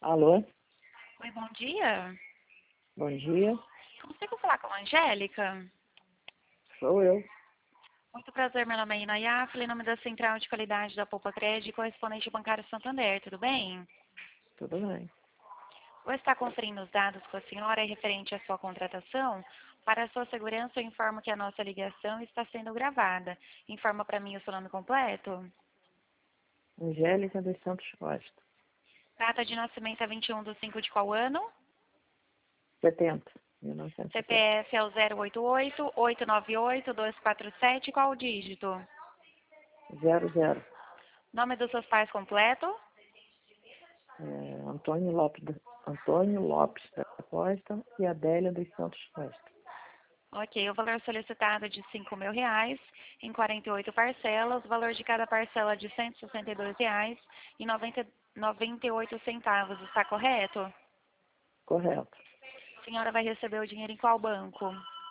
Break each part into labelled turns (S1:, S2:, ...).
S1: Alô,
S2: Oi, bom dia.
S1: bom dia,
S2: Consigo falar com a Angélica?
S1: sou eu.
S2: Muito prazer, meu nome é Inayá, falei em nome da Central de Qualidade da Poupa Crédito, correspondente bancário Santander, tudo bem?
S1: Tudo bem.
S2: Vou estar conferindo os dados com a senhora referente à sua contratação. Para a sua segurança, eu informo que a nossa ligação está sendo gravada. Informa para mim o seu nome completo.
S1: Angélica dos Santos Costa,
S2: Data de nascimento é 21/5 de qual ano?
S1: 70, 1970.
S2: CPF é o 088-898-247, qual o dígito?
S1: 00.
S2: Nome dos seus pais completo?
S1: Antônio Lopes da Costa e Adélia dos Santos Costa.
S2: Ok, o valor solicitado é de R$ 5.000 em 48 parcelas, o valor de cada parcela é de R$ 162,98, está correto?
S1: Correto.
S2: A senhora vai receber o dinheiro em qual banco?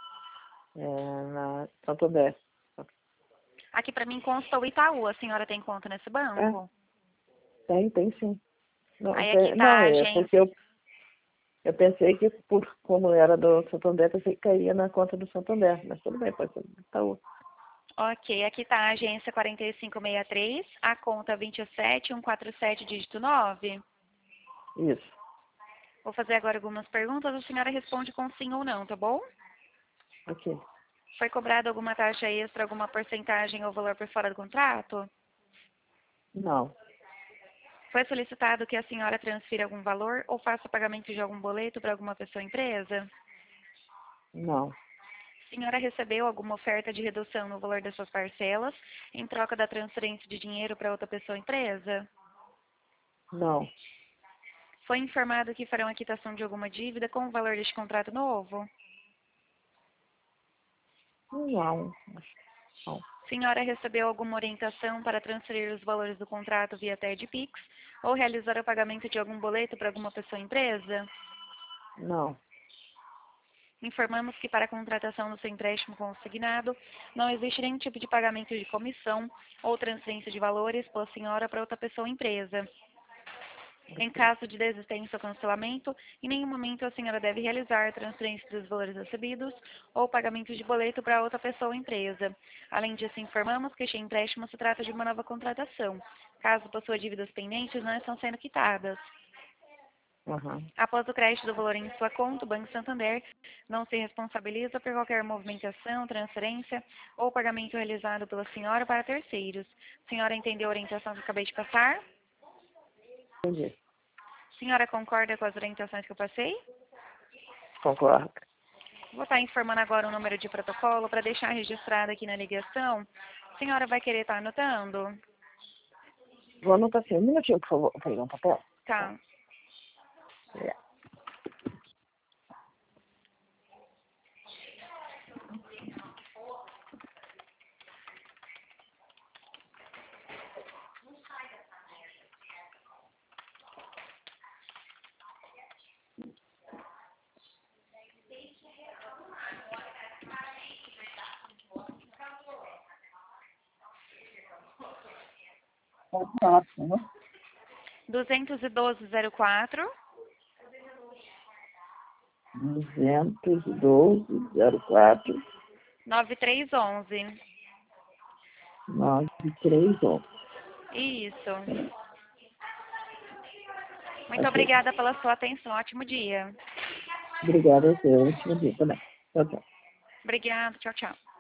S1: Na Santander.
S2: Aqui para mim consta o Itaú, a senhora tem conta nesse
S1: É,
S2: banco?
S1: tem sim. Não,
S2: Aí aqui está
S1: não,
S2: a
S1: é
S2: agência.
S1: porque eu pensei que, como era do Santander, pensei que caía na conta do Santander. Mas tudo bem, pode ser do Itaú.
S2: Ok, aqui está a agência 4563, a conta 27147, dígito 9.
S1: Isso.
S2: Vou fazer agora algumas perguntas, a senhora responde com sim ou não, tá bom?
S1: Ok.
S2: Foi cobrada alguma taxa extra, alguma porcentagem ou valor por fora do contrato?
S1: Não.
S2: Foi solicitado que a senhora transfira algum valor ou faça pagamento de algum boleto para alguma pessoa ou empresa?
S1: Não.
S2: A senhora recebeu alguma oferta de redução no valor das suas parcelas em troca da transferência de dinheiro para outra pessoa ou empresa?
S1: Não.
S2: Foi informado que farão a quitação de alguma dívida com o valor deste contrato novo?
S1: Não. Não.
S2: A senhora recebeu alguma orientação para transferir os valores do contrato via TED Pix ou realizar o pagamento de algum boleto para alguma pessoa ou empresa?
S1: Não.
S2: Informamos que para a contratação do seu empréstimo consignado, não existe nenhum tipo de pagamento de comissão ou transferência de valores pela senhora para outra pessoa ou empresa. Em caso de desistência ou cancelamento, em nenhum momento a senhora deve realizar transferência dos valores recebidos ou pagamento de boleto para outra pessoa ou empresa. Além disso, informamos que este empréstimo se trata de uma nova contratação. Caso possua dívidas pendentes, não estão sendo quitadas.
S1: Uhum.
S2: Após o crédito do valor em sua conta, o Banco Santander não se responsabiliza por qualquer movimentação, transferência ou pagamento realizado pela senhora para terceiros. A senhora entendeu a orientação que eu acabei de passar?
S1: Entendi.
S2: A senhora concorda com as orientações que eu passei?
S1: Concordo.
S2: Vou estar informando agora o número de protocolo para deixar registrado aqui na ligação. A senhora vai querer estar anotando?
S1: Vou anotar assim, um minutinho, por favor. Vou pegar um papel.
S2: Tá.
S1: É. Pode falar, por favor.
S2: 21204
S1: 212
S2: 9311.
S1: 9311.
S2: Isso. Muito
S1: Ok.
S2: obrigada pela sua atenção. Ótimo dia.
S1: Obrigada a você. Ótimo dia também. Tchau, tchau.
S2: Obrigada. Tchau, tchau.